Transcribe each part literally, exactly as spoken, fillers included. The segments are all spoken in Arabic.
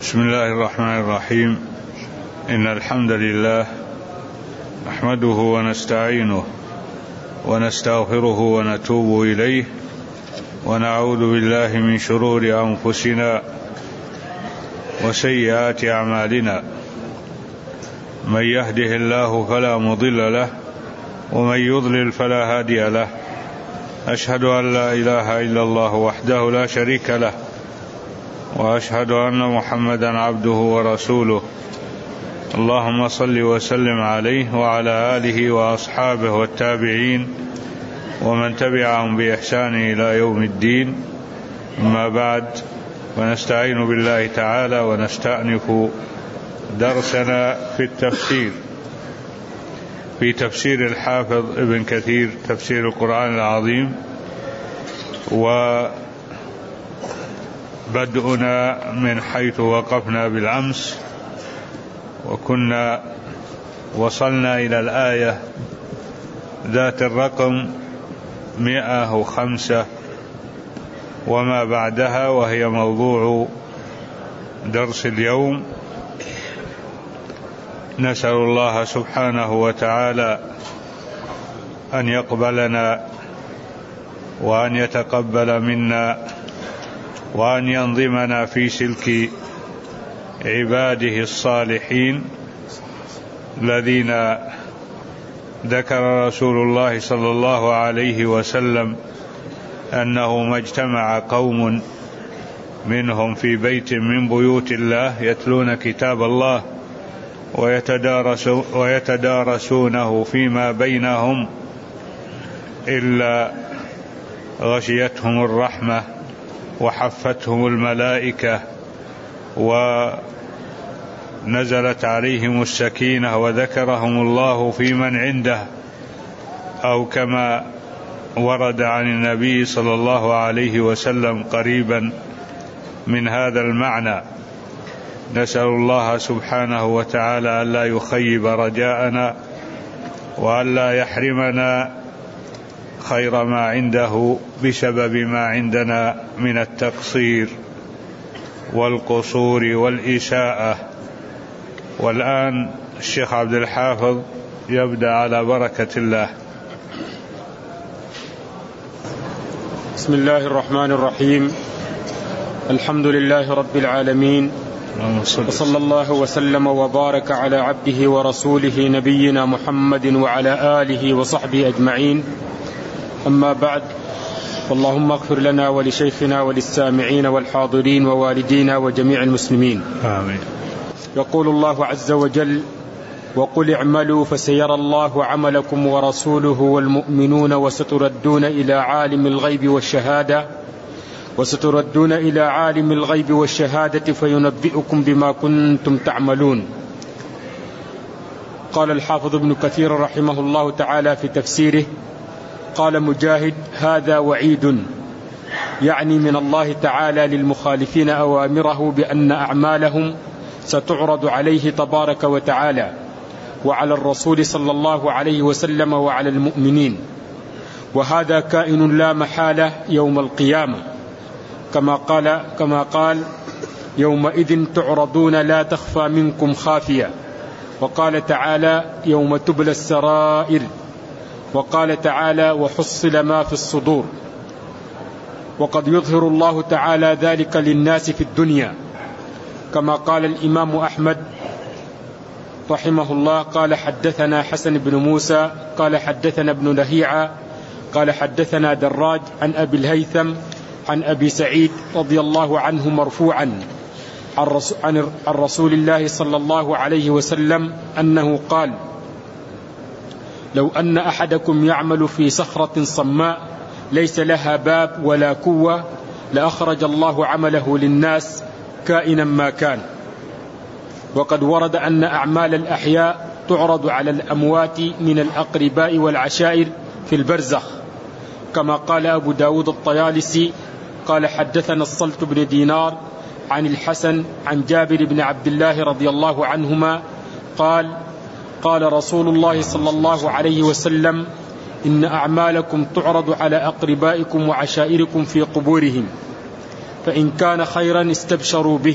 بسم الله الرحمن الرحيم. إن الحمد لله نحمده ونستعينه ونستغفره ونتوب إليه ونعوذ بالله من شرور أنفسنا وسيئات أعمالنا. من يهده الله فلا مضل له ومن يضلل فلا هادي له. أشهد أن لا إله إلا الله وحده لا شريك له وأشهد أن محمدا عبده ورسوله. اللهم صل وسلم عليه وعلى آله وأصحابه والتابعين ومن تبعهم بإحسان إلى يوم الدين. أما بعد، ونستعين بالله تعالى ونستأنف درسنا في التفسير في تفسير الحافظ ابن كثير تفسير القرآن العظيم، وبدأنا من حيث وقفنا بالأمس، وكنا وصلنا إلى الآية ذات الرقم مئة وخمسة وما بعدها، وهي موضوع درس اليوم. نسأل الله سبحانه وتعالى أن يقبلنا وأن يتقبل منا وأن ينظمنا في سلك عباده الصالحين الذين ذكر رسول الله صلى الله عليه وسلم أنه ما اجتمع قوم منهم في بيت من بيوت الله يتلون كتاب الله ويتدارسونه فيما بينهم إلا غشيتهم الرحمة وحفتهم الملائكة ونزلت عليهم السكينة وذكرهم الله في من عنده، أو كما ورد عن النبي صلى الله عليه وسلم قريبا من هذا المعنى. نسأل الله سبحانه وتعالى ألا يخيب رجاءنا وألا يحرمنا خير ما عنده بسبب ما عندنا من التقصير والقصور والإساءة. والآن الشيخ عبد الحافظ يبدأ على بركة الله. بسم الله الرحمن الرحيم. الحمد لله رب العالمين، وصلى الله وسلم وبارك على عبده ورسوله نبينا محمد وعلى آله وصحبه أجمعين. أما بعد، اللهم اغفر لنا ولشيخنا وللسامعين والحاضرين ووالدينا وجميع المسلمين، آمين. يقول الله عز وجل: وقل اعملوا فسيرى الله عملكم ورسوله والمؤمنون وستردون إلى عالم الغيب والشهادة وستردون إلى عالم الغيب والشهادة فينبئكم بما كنتم تعملون. قال الحافظ ابن كثير رحمه الله تعالى في تفسيره، قال مجاهد: هذا وعيد، يعني من الله تعالى للمخالفين أوامره بأن أعمالهم ستعرض عليه تبارك وتعالى وعلى الرسول صلى الله عليه وسلم وعلى المؤمنين، وهذا كائن لا محالة يوم القيامة، كما قال كما قال يومئذ تعرضون لا تخفى منكم خافية. وقال تعالى: يوم تبلى السرائر. وقال تعالى: وحصل ما في الصدور. وقد يظهر الله تعالى ذلك للناس في الدنيا، كما قال الإمام أحمد رحمه الله قال: حدثنا حسن بن موسى قال حدثنا ابن لهيعة قال حدثنا دراج عن أبي الهيثم عن أبي سعيد رضي الله عنه مرفوعا عن رسول الله صلى الله عليه وسلم أنه قال: لو أن أحدكم يعمل في صخرة صماء ليس لها باب ولا كوة لأخرج الله عمله للناس كائنا ما كان. وقد ورد أن أعمال الأحياء تعرض على الأموات من الأقرباء والعشائر في البرزخ، كما قال أبو داود الطيالسي قال: حدثنا الصلت بن دينار عن الحسن عن جابر بن عبد الله رضي الله عنهما قال: قال رسول الله صلى الله عليه وسلم: إن أعمالكم تعرض على أقربائكم وعشائركم في قبورهم، فإن كان خيرا استبشروا به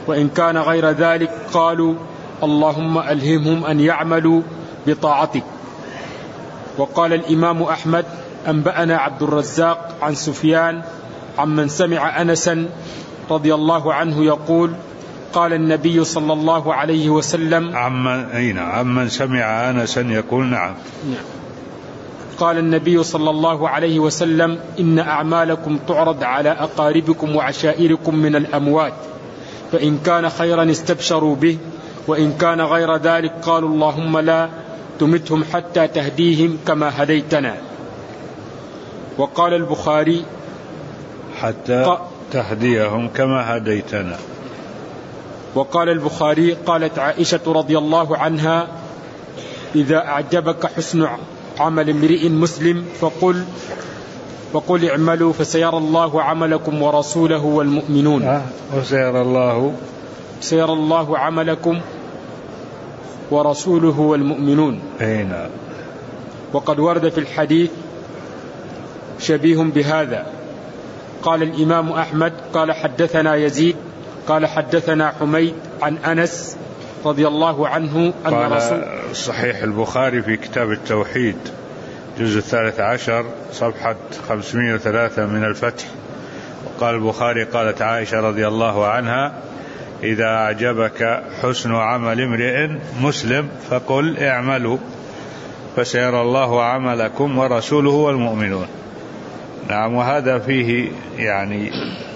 وإن كان غير ذلك قالوا اللهم ألهمهم أن يعملوا بطاعتك. وقال الإمام أحمد أنبأنا عبد الرزاق عن سفيان عمن سمع أنسا رضي الله عنه يقول قال النبي صلى الله عليه وسلم عمن, أين عمن سمع أنسا يقول نعم قال النبي صلى الله عليه وسلم إن أعمالكم تعرض على أقاربكم وعشائركم من الأموات، فإن كان خيرا استبشروا به، وإن كان غير ذلك قالوا اللهم لا تمتهم حتى تهديهم كما هديتنا. وقال البخاري حتى ق... تهديهم كما هديتنا. وقال البخاري قالت عائشة رضي الله عنها إذا أعجبك حسن عمل امرئ مسلم فقل وقل اعملوا فسيرى الله عملكم ورسوله والمؤمنون. أه وسيرى الله سيرى الله عملكم ورسوله والمؤمنون. أين. وقد ورد في الحديث شبيه بهذا. قال الإمام أحمد قال حدثنا يزيد قال حدثنا حميد عن أنس رضي الله عنه أن قال رسول صحيح البخاري في كتاب التوحيد جزء الثالث عشر صفحة خمسمائة وثلاثة من الفتح. وقال البخاري قالت عائشة رضي الله عنها إذا أعجبك حسن عمل امرئ مسلم فقل اعملوا فسيرى الله عملكم ورسوله والمؤمنون. نعم. وهذا فيه يعني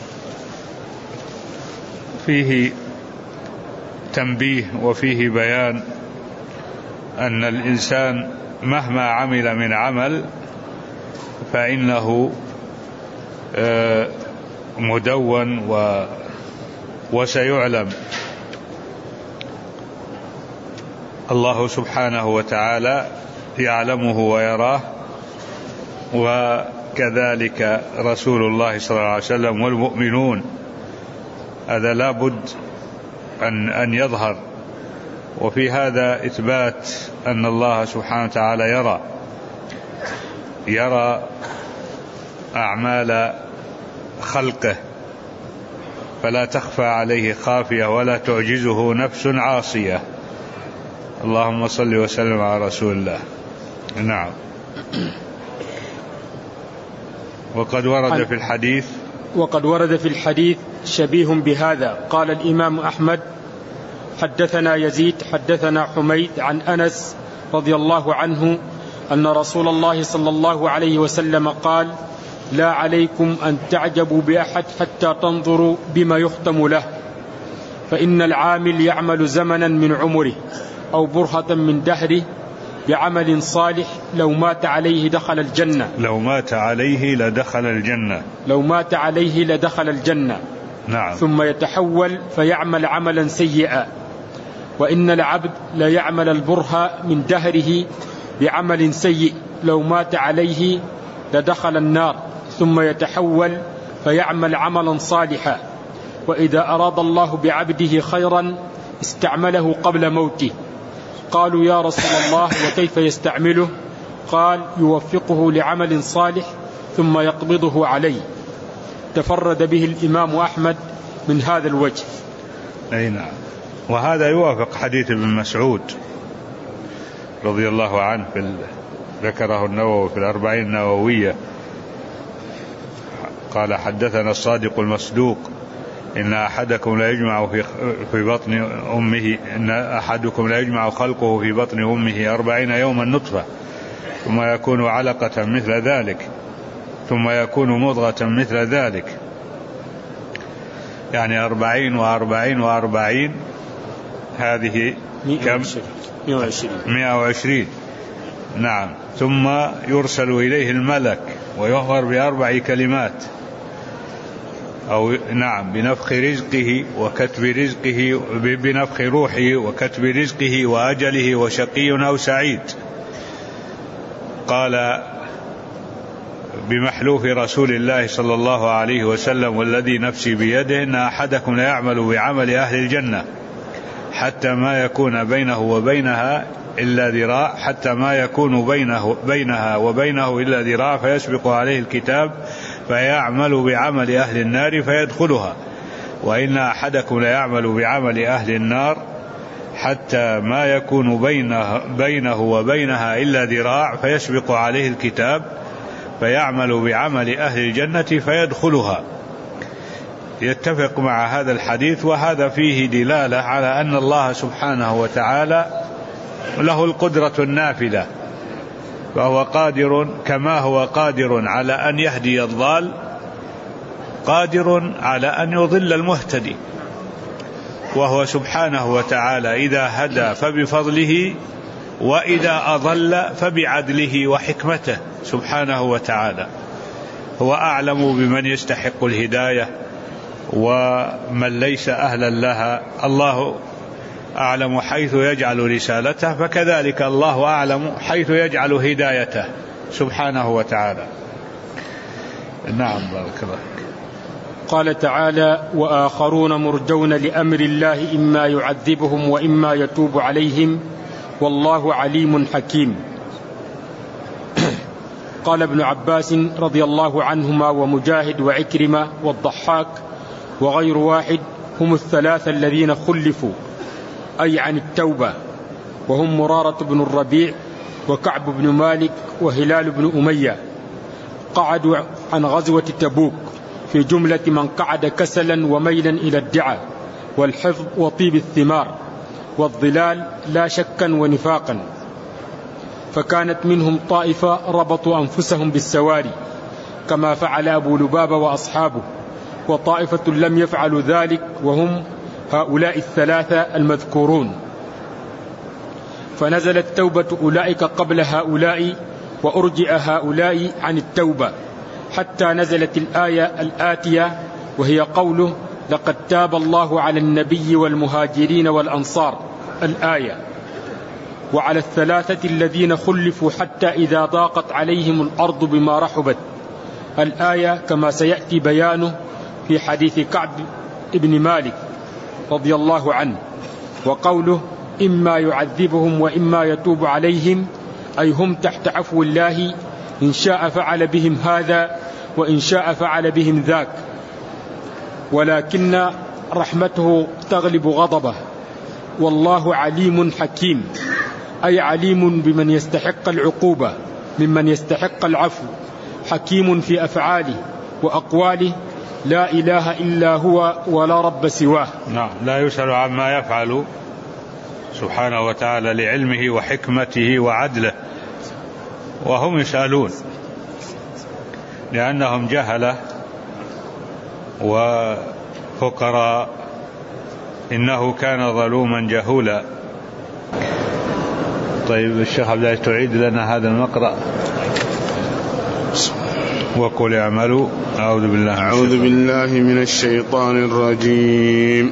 فيه تنبيه وفيه بيان أن الإنسان مهما عمل من عمل فإنه مدون و وسيعلم. الله سبحانه وتعالى يعلمه ويراه، وكذلك رسول الله صلى الله عليه وسلم والمؤمنون. هذا لا بد أن, أن يظهر. وفي هذا إثبات أن الله سبحانه وتعالى يرى يرى أعمال خلقه فلا تخفى عليه خافية ولا تعجزه نفس عاصية. اللهم صل وسلم على رسول الله. نعم. وقد ورد في الحديث وقد ورد في الحديث شبيه بهذا. قال الإمام أحمد حدثنا يزيد حدثنا حميد عن أنس رضي الله عنه أن رسول الله صلى الله عليه وسلم قال لا عليكم أن تعجبوا بأحد حتى تنظروا بما يختم له، فإن العامل يعمل زمنا من عمره أو برهة من دهره بعمل صالح لو مات عليه دخل الجنة لو مات عليه لدخل الجنة لو مات عليه لدخل الجنة. نعم. ثم يتحول فيعمل عملا سيئا، وإن العبد لا يعمل البرهة من دهره بعمل سيء لو مات عليه لدخل النار، ثم يتحول فيعمل عملا صالحا، وإذا أراد الله بعبده خيرا استعمله قبل موته. قالوا يا رسول الله وكيف يستعمله؟ قال يوفقه لعمل صالح ثم يقبضه عليه. تفرد به الإمام أحمد من هذا الوجه. أي نعم. وهذا يوافق حديث ابن مسعود رضي الله عنه في ذكره النووي في الأربعين النووية. قال حدثنا الصادق المصدوق إن أحدكم لا يجمع في في بطن أمه إن أحدكم لا يجمع خلقه في بطن أمه أربعين يوما نطفة ثم يكون علقة مثل ذلك ثم يكون مضغة مثل ذلك، يعني أربعين وأربعين وأربعين، هذه كم؟ مئة وعشرين. نعم. ثم يرسل إليه الملك ويؤمر بأربع كلمات أو نعم بنفخ رزقه وكتب رزقه بنفخ روحه وكتب رزقه وأجله وشقي أو سعيد. قال بمحلوف رسول الله صلى الله عليه وسلم والذي نفسي بيده إن أحدكم لا يعمل بعمل أهل الجنة حتى ما يكون بينه وبينها إلا ذراع حتى ما يكون بينه بينها وبينه إلا ذراع فيسبق عليه الكتاب فيعمل بعمل أهل النار فيدخلها وإن أحدكم ليعمل بعمل أهل النار حتى ما يكون بينه, بينه وبينها إلا ذراع فيسبق عليه الكتاب فيعمل بعمل أهل الجنة فيدخلها. يتفق مع هذا الحديث، وهذا فيه دلالة على أن الله سبحانه وتعالى له القدرة النافذة، فهو قادر كما هو قادر على أن يهدي الضال قادر على أن يضل المهتدي، وهو سبحانه وتعالى إذا هدى فبفضله وإذا أضل فبعدله وحكمته سبحانه وتعالى. هو أعلم بمن يستحق الهداية ومن ليس أهلا لها، الله أعلم حيث يجعل رسالته، فكذلك الله أعلم حيث يجعل هدايته سبحانه وتعالى. نعم بارك الله. قال تعالى: وآخرون مرجون لأمر الله إما يعذبهم وإما يتوب عليهم والله عليم حكيم. قال ابن عباس رضي الله عنهما ومجاهد وعكرمة والضحاك وغير واحد هم الثلاثة الذين خلفوا أي عن التوبة، وهم مرارة بن الربيع وكعب بن مالك وهلال بن أمية، قعدوا عن غزوة تبوك في جملة من قعد كسلا وميلا إلى الدعاء والحفظ وطيب الثمار والظلال لا شكا ونفاقا. فكانت منهم طائفة ربطوا أنفسهم بالسواري كما فعل أبو لبابة وأصحابه، وطائفة لم يفعلوا ذلك وهم هؤلاء الثلاثة المذكورون. فنزلت توبة أولئك قبل هؤلاء وأرجئ هؤلاء عن التوبة حتى نزلت الآية الآتية وهي قوله: لقد تاب الله على النبي والمهاجرين والأنصار، الآية، وعلى الثلاثة الذين خلفوا حتى إذا ضاقت عليهم الأرض بما رحبت، الآية، كما سيأتي بيانه في حديث كعب بن مالك رضي الله عنه. وقوله: إما يعذبهم وإما يتوب عليهم، أي هم تحت عفو الله، إن شاء فعل بهم هذا وإن شاء فعل بهم ذاك، ولكن رحمته تغلب غضبه. والله عليم حكيم، أي عليم بمن يستحق العقوبة ممن يستحق العفو، حكيم في أفعاله وأقواله، لا إله إلا هو ولا رب سواه. نعم، لا يسأل عما يفعل سبحانه وتعالى لعلمه وحكمته وعدله، وهم يسألون لأنهم جهلة وفقراء، إنه كان ظلوما جهولا. طيب الشيخ عبد الله تعيد لنا هذا المقرأ. وقل اعملوا. أعوذ بالله أعوذ بالله من الشيطان الرجيم.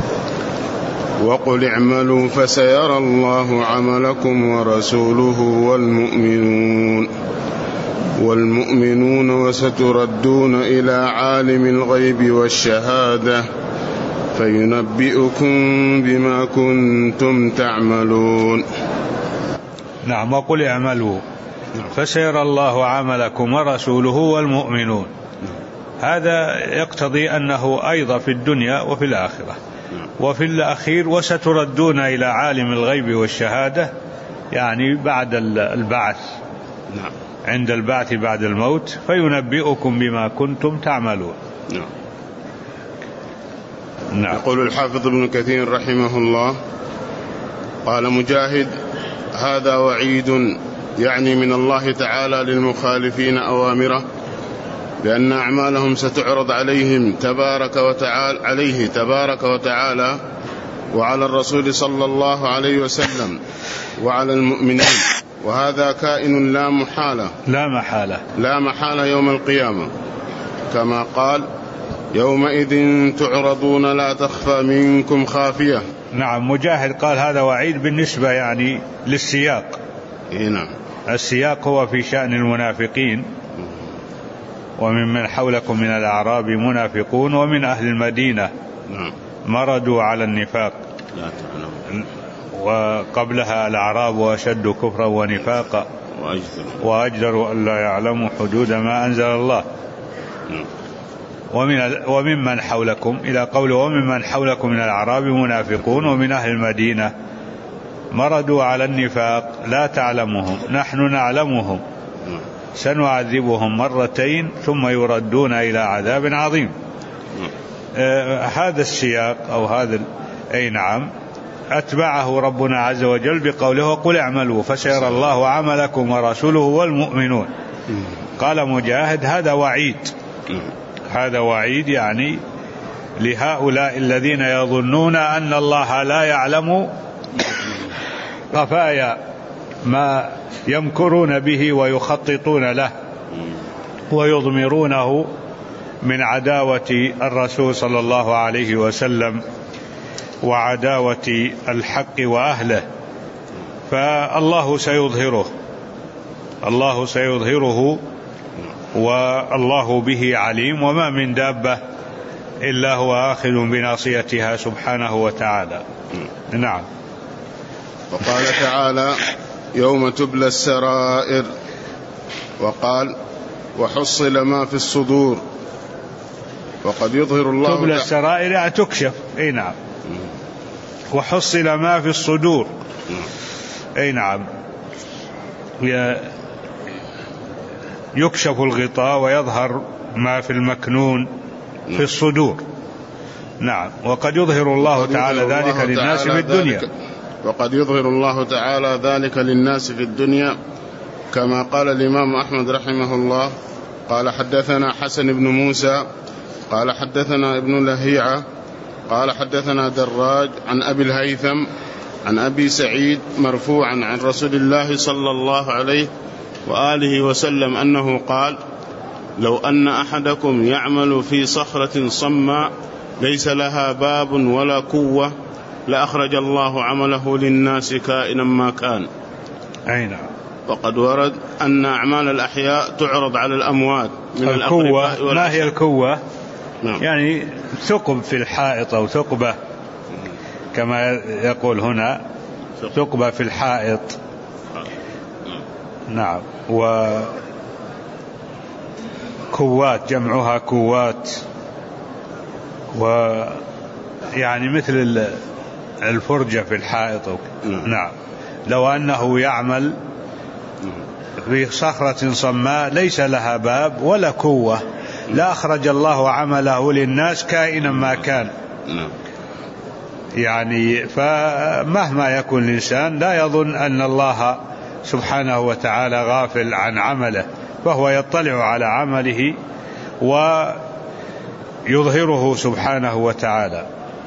وقل اعملوا فسيرى الله عملكم ورسوله والمؤمنون والمؤمنون وستردون إلى عالم الغيب والشهادة فينبئكم بما كنتم تعملون. نعم. وقل اعملوا فسيرى الله عملكم ورسوله والمؤمنون، هذا يقتضي أنه أيضا في الدنيا وفي الآخرة. وفي الأخير وستردون إلى عالم الغيب والشهادة، يعني بعد البعث، عند البعث بعد الموت، فينبئكم بما كنتم تعملون. نعم. يقول الحافظ ابن كثير رحمه الله: قال مجاهد: هذا وعيد، يعني من الله تعالى للمخالفين أوامره، بأن أعمالهم ستعرض عليهم تبارك وتعالى عليه تبارك وتعالى وعلى الرسول صلى الله عليه وسلم وعلى المؤمنين، وهذا كائن لا محالة لا محالة لا محالة يوم القيامة، كما قال: يومئذ تعرضون لا تخفى منكم خافية. نعم. مجاهد قال هذا وعيد بالنسبة يعني للسياق. نعم. السياق هو في شأن المنافقين، ومن حولكم من الأعراب منافقون ومن أهل المدينة مردوا على النفاق، وقبلها الأعراب أشد كفرا ونفاقا وأجدروا أن لا يعلموا حدود ما أنزل الله. ومن وممن حولكم إلى قوله وممن حولكم من الأعراب منافقون ومن أهل المدينة مردوا على النفاق لا تعلمهم نحن نعلمهم سنعذبهم مرتين ثم يردون إلى عذاب عظيم. آه هذا السياق أو هذا أي نعم أتبعه ربنا عز وجل بقوله قل اعملوا فسيرى الله عملكم ورسوله والمؤمنون. قال مجاهد هذا وعيد، هذا وعيد يعني لهؤلاء الذين يظنون أن الله لا يعلم خفايا ما يمكرون به ويخططون له ويضمرونه من عداوة الرسول صلى الله عليه وسلم وعداوة الحق وأهله، فالله سيظهره، الله سيظهره والله به عليم، وما من دابة إلا هو آخذ بناصيتها سبحانه وتعالى. نعم. وقال تعالى يوم تبلى السرائر، وقال وحصل ما في الصدور. وقد يظهر الله تبلى السرائر يعني تكشف. أي نعم. وحصل ما في الصدور. أي نعم، يكشف الغطاء ويظهر ما في المكنون في الصدور. نعم. وقد يظهر الله تعالى ذلك للناس في الدنيا. وقد يظهر الله تعالى ذلك للناس في الدنيا، كما قال الإمام أحمد رحمه الله قال حدثنا حسن بن موسى قال حدثنا ابن لهيعة قال حدثنا دراج عن أبي الهيثم عن أبي سعيد مرفوعا عن رسول الله صلى الله عليه وآله وسلم أنه قال لو أن أحدكم يعمل في صخرة صماء ليس لها باب ولا كوة لأخرج الله عمله للناس كائنا ما كان. أين. وقد ورد أن أعمال الأحياء تعرض على الأموات من الكوة. ما هي الكوة؟ نعم. يعني ثقب في الحائط أو ثقبة كما يقول هنا، ثقبة في الحائط. نعم. وكوات جمعها كوات، ويعني مثل الفرجة في الحائط. نعم. لو أنه يعمل في صخرة صماء ليس لها باب ولا كوة لا أخرج الله عمله للناس كائنا ما كان. يعني فمهما يكون الإنسان لا يظن أن الله سبحانه وتعالى غافل عن عمله، فهو يطلع على عمله ويظهره سبحانه وتعالى.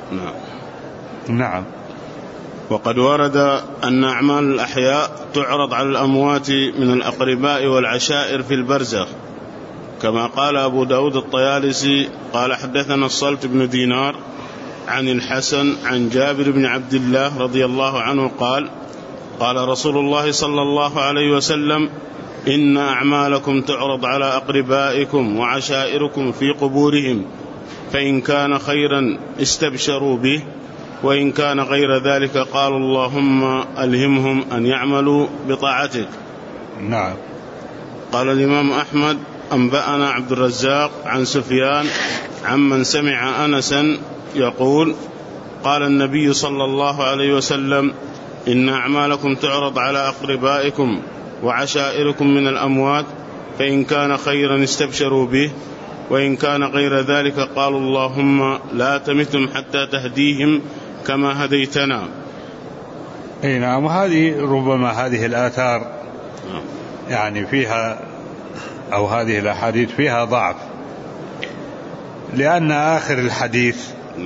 نعم. وقد ورد أن أعمال الأحياء تعرض على الأموات من الأقرباء والعشائر في البرزخ، كما قال أبو داود الطيالسي قال حدثنا الصلت بن دينار عن الحسن عن جابر بن عبد الله رضي الله عنه قال قال رسول الله صلى الله عليه وسلم إن أعمالكم تعرض على أقربائكم وعشائركم في قبورهم، فإن كان خيرا استبشروا به، وإن كان غير ذلك قالوا اللهم ألهمهم أن يعملوا بطاعتك. نعم. قال الإمام أحمد أنبأنا عبد الرزاق عن سفيان عمن سمع أنسا يقول قال النبي صلى الله عليه وسلم إن أعمالكم تعرض على أقربائكم وعشائركم من الأموات، فإن كان خيرا استبشروا به، وإن كان غير ذلك قالوا اللهم لا تمتم حتى تهديهم كما هديتنا. اي نعم. وهذه ربما هذه الآثار يعني فيها أو هذه الأحاديث فيها ضعف، لأن آخر الحديث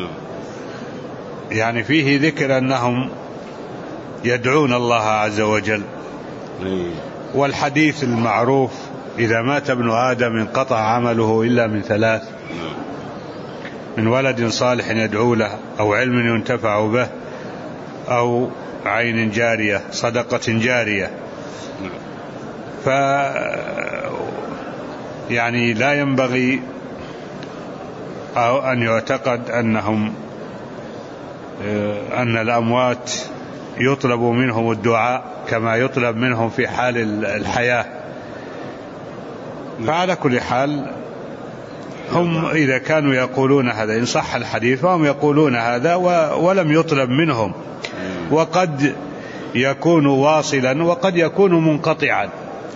يعني فيه ذكر أنهم يدعون الله عز وجل، والحديث المعروف إذا مات ابن آدم انقطع عمله إلا من ثلاث: من ولد صالح يدعو له، أو علم ينتفع به، أو عين جارية، صدقة جارية. ف يعني لا ينبغي أو أن يعتقد أنهم أن الأموات يطلب منهم الدعاء كما يطلب منهم في حال الحياة. فعلى كل حال هم إذا كانوا يقولون هذا إن صح الحديث فهم يقولون هذا ولم يطلب منهم، وقد يكون واصلا وقد يكون منقطعا،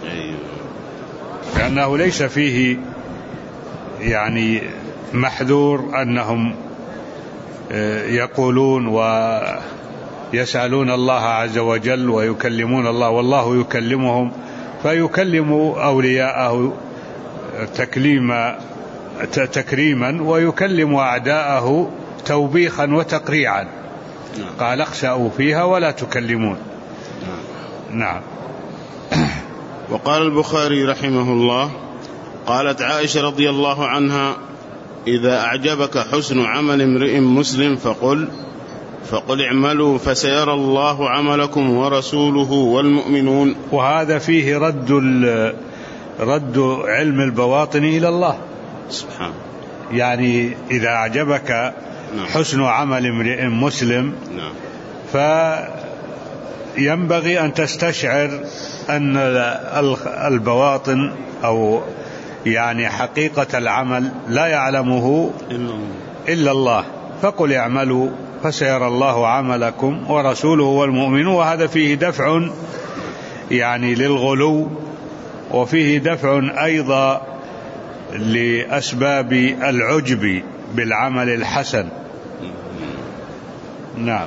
لأنه ليس فيه يعني محذور أنهم يقولون ويسألون الله عز وجل ويكلمون الله والله يكلمهم، فيكلم أولياءه تكليما تكريما ويكلم أعداءه توبيخا وتقريعا. قال اخسأوا فيها ولا تكلمون. نعم. وقال البخاري رحمه الله: قالت عائشة رضي الله عنها: إذا أعجبك حسن عمل امرئ مسلم فقل فقل اعملوا فسيرى الله عملكم ورسوله والمؤمنون. وهذا فيه رد رد علم البواطن إلى الله سبحانه. يعني إذا أعجبك حسن عمل امرئ مسلم فينبغي أن تستشعر أن البواطن أو يعني حقيقة العمل لا يعلمه إلا الله. فقل اعملوا فسيرى الله عملكم ورسوله والمؤمنون. وهذا فيه دفع يعني للغلو، وفيه دفع أيضا لأسباب العجب بالعمل الحسن. نعم.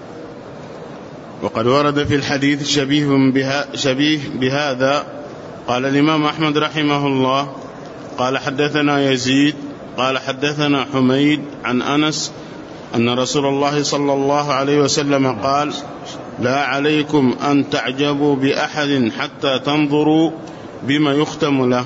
وقد ورد في الحديث شبيه, بها شبيه بهذا. قال الإمام أحمد رحمه الله: قال حدثنا يزيد قال حدثنا حميد عن أنس أن رسول الله صلى الله عليه وسلم قال: لا عليكم أن تعجبوا بأحد حتى تنظروا بما يختم له،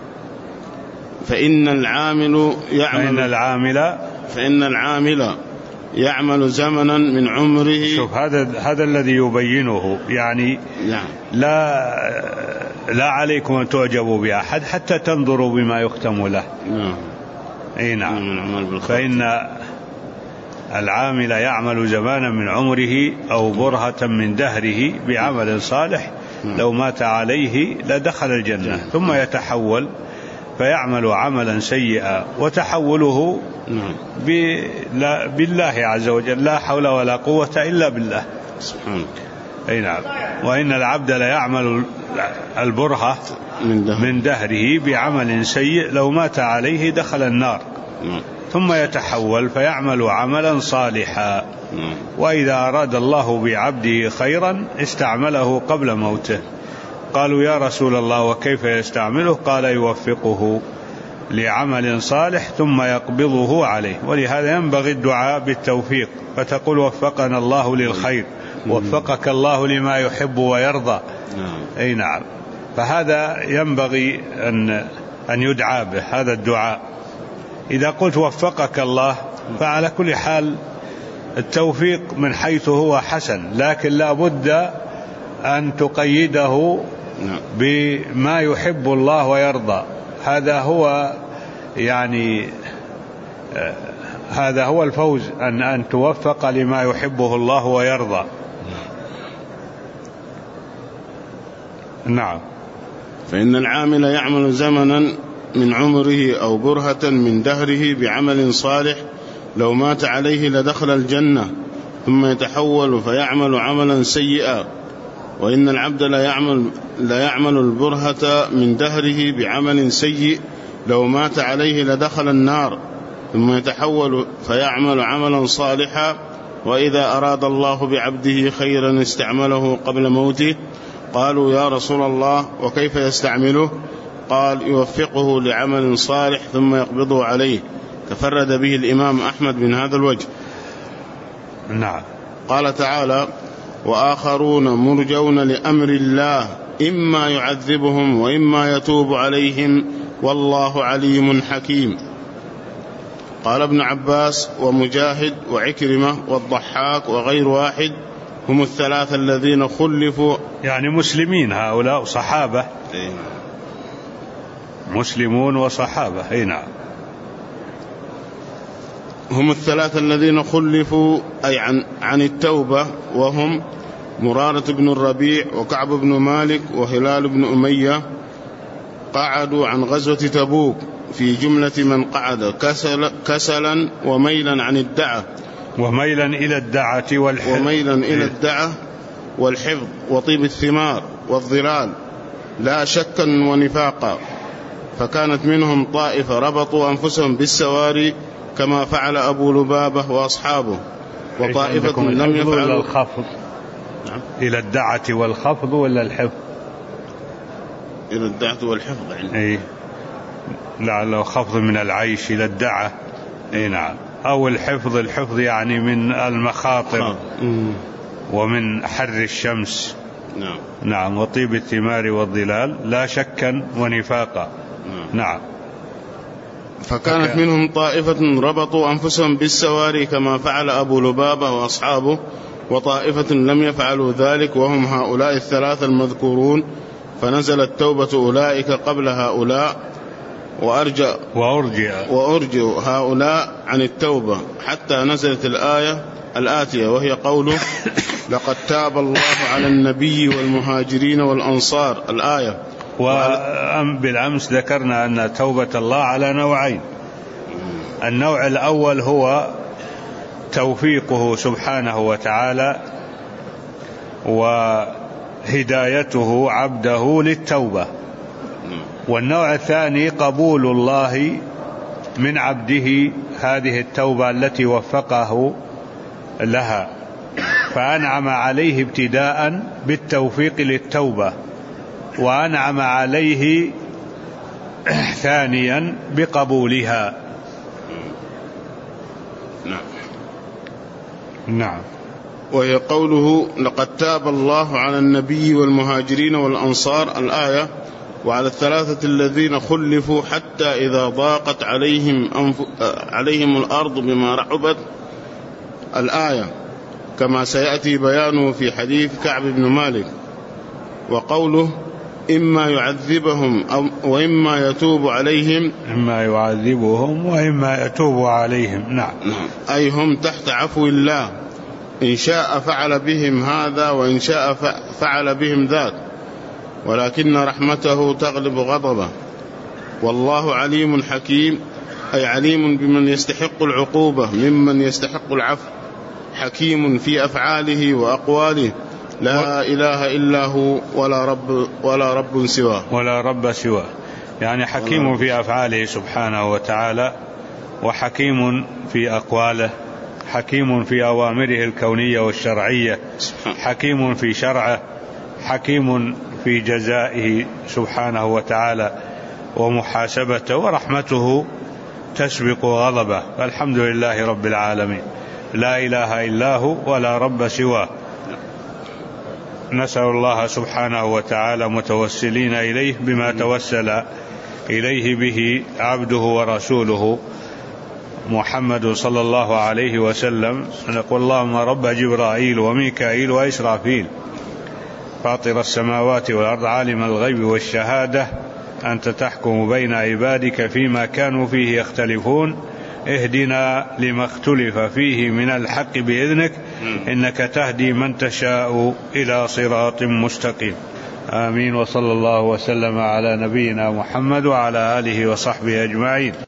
فإن العامل يعمل فإن العامل فإن العامل يعمل زمنا من عمره. شوف هذا هذا الذي يبينه يعني نعم. لا لا عليكم أن تعجبوا بأحد حتى تنظروا بما يختم له. نعم. أي نعم. فإن العامل يعمل زمانا من عمره أو برهة من دهره بعمل صالح لو مات عليه لدخل الجنة، ثم يتحول فيعمل عملا سيئا، وتحوله بالله عز وجل، لا حول ولا قوة إلا بالله سبحانه. أي نعم. وإن العبد لا يعمل البرهة من دهره بعمل سيء لو مات عليه دخل النار، ثم يتحول فيعمل عملا صالحا. وإذا أراد الله بعبده خيرا استعمله قبل موته. قالوا: يا رسول الله وكيف يستعمله؟ قال: يوفقه لعمل صالح ثم يقبضه عليه. ولهذا ينبغي الدعاء بالتوفيق، فتقول: وفقنا الله للخير، وفقك الله لما يحب ويرضى. أي نعم. فهذا ينبغي أن أن يدعى به هذا الدعاء. إذا قلت وفقك الله فعلى كل حال التوفيق من حيث هو حسن، لكن لا بد أن تقيده بما يحب الله ويرضى. هذا هو يعني هذا هو الفوز، أن أن توفق لما يحبه الله ويرضى. نعم. فإن العامل يعمل زمنا من عمره أو برهة من دهره بعمل صالح لو مات عليه لدخل الجنة، ثم يتحول فيعمل عملا سيئا. وإن العبد لا يعمل, لا يعمل البرهة من دهره بعمل سيء لو مات عليه لدخل النار، ثم يتحول فيعمل عملا صالحا. وإذا أراد الله بعبده خيرا استعمله قبل موته. قالوا: يا رسول الله وكيف يستعمله؟ قال: يوفقه لعمل صالح ثم يقبضه عليه. تفرد به الإمام أحمد من هذا الوجه. نعم. قال تعالى: وآخرون مرجون لأمر الله إما يعذبهم وإما يتوب عليهم والله عليم حكيم. قال ابن عباس ومجاهد وعكرمة والضحاك وغير واحد هم الثلاثة الذين خلفوا، يعني مسلمين هؤلاء صحابة. إيه. مسلمون وصحابة. اي نعم. هم الثلاثة الذين خلفوا أي عن, عن التوبة، وهم مرارة بن الربيع وكعب بن مالك وهلال بن أمية، قعدوا عن غزوة تبوك في جملة من قعد كسل كسلا وميلا عن الدعة وميلا إلى الدعة والحفظ وميلا إلى الدعة والحفظ وطيب الثمار والظلال لا شكا ونفاقا، فكانت منهم طائفة ربطوا أنفسهم بالسواري كما فعل أبو لبابة وأصحابه، وطائفة لم يفعلوا. الخفض نعم. إلى الدعة والخفض ولا الحفظ؟ إلى الدعة والحفظ يعني. أي لعله خفض من العيش إلى الدعة. أي نعم. أو الحفظ، الحفظ يعني من المخاطر ومن حر الشمس. نعم. نعم. وطيب الثمار والظلال لا شكا ونفاقا. نعم, نعم. فكانت منهم طائفة ربطوا أنفسهم بالسواري كما فعل أبو لبابة وأصحابه، وطائفة لم يفعلوا ذلك وهم هؤلاء الثلاثة المذكورون، فنزلت توبة أولئك قبل هؤلاء وأرجأ وأرجئ وأرجئ هؤلاء عن التوبة حتى نزلت الآية الآتية وهي قوله لقد تاب الله على النبي والمهاجرين والأنصار الآية. وبالأمس ذكرنا أن توبة الله على نوعين. النوع الأول هو توفيقه سبحانه وتعالى وهدايته عبده للتوبة، والنوع الثاني قبول الله من عبده هذه التوبة التي وفقه لها، فأنعم عليه ابتداء بالتوفيق للتوبة، وأنعم عليه ثانيا بقبولها. نعم. نعم. وهي قوله لقد تاب الله على النبي والمهاجرين والأنصار الآية، وعلى الثلاثة الذين خلفوا حتى إذا ضاقت عليهم, أنف... عليهم الأرض بما رحبت الآية، كما سيأتي بيانه في حديث كعب بن مالك. وقوله إما يعذبهم أو وإما يتوب عليهم، إما يعذبهم وإما يتوب عليهم. نعم. أي هم تحت عفو الله، إن شاء فعل بهم هذا وإن شاء فعل بهم ذاك، ولكن رحمته تغلب غضبه. والله عليم حكيم، أي عليم بمن يستحق العقوبة ممن يستحق العفو، حكيم في أفعاله وأقواله، لا إله إلا هو ولا رب ولا رب سواه ولا رب سواه يعني حكيم في أفعاله سبحانه وتعالى، وحكيم في أقواله، حكيم في أوامره الكونية والشرعية، حكيم في شرعه، حكيم في جزائه سبحانه وتعالى ومحاسبته، ورحمته تسبق غضبه. فالحمد لله رب العالمين، لا إله إلا هو ولا رب سواه. نسأل الله سبحانه وتعالى متوسلين إليه بما توسل إليه به عبده ورسوله محمد صلى الله عليه وسلم، نقول اللهم رب جبرائيل وميكائيل وإسرافيل فاطر السماوات والأرض عالم الغيب والشهادة، أنت تحكم بين عبادك فيما كانوا فيه يختلفون، اهدنا لما اختلف فيه من الحق بإذنك، إنك تهدي من تشاء إلى صراط مستقيم. آمين. وصلى الله وسلم على نبينا محمد وعلى آله وصحبه أجمعين.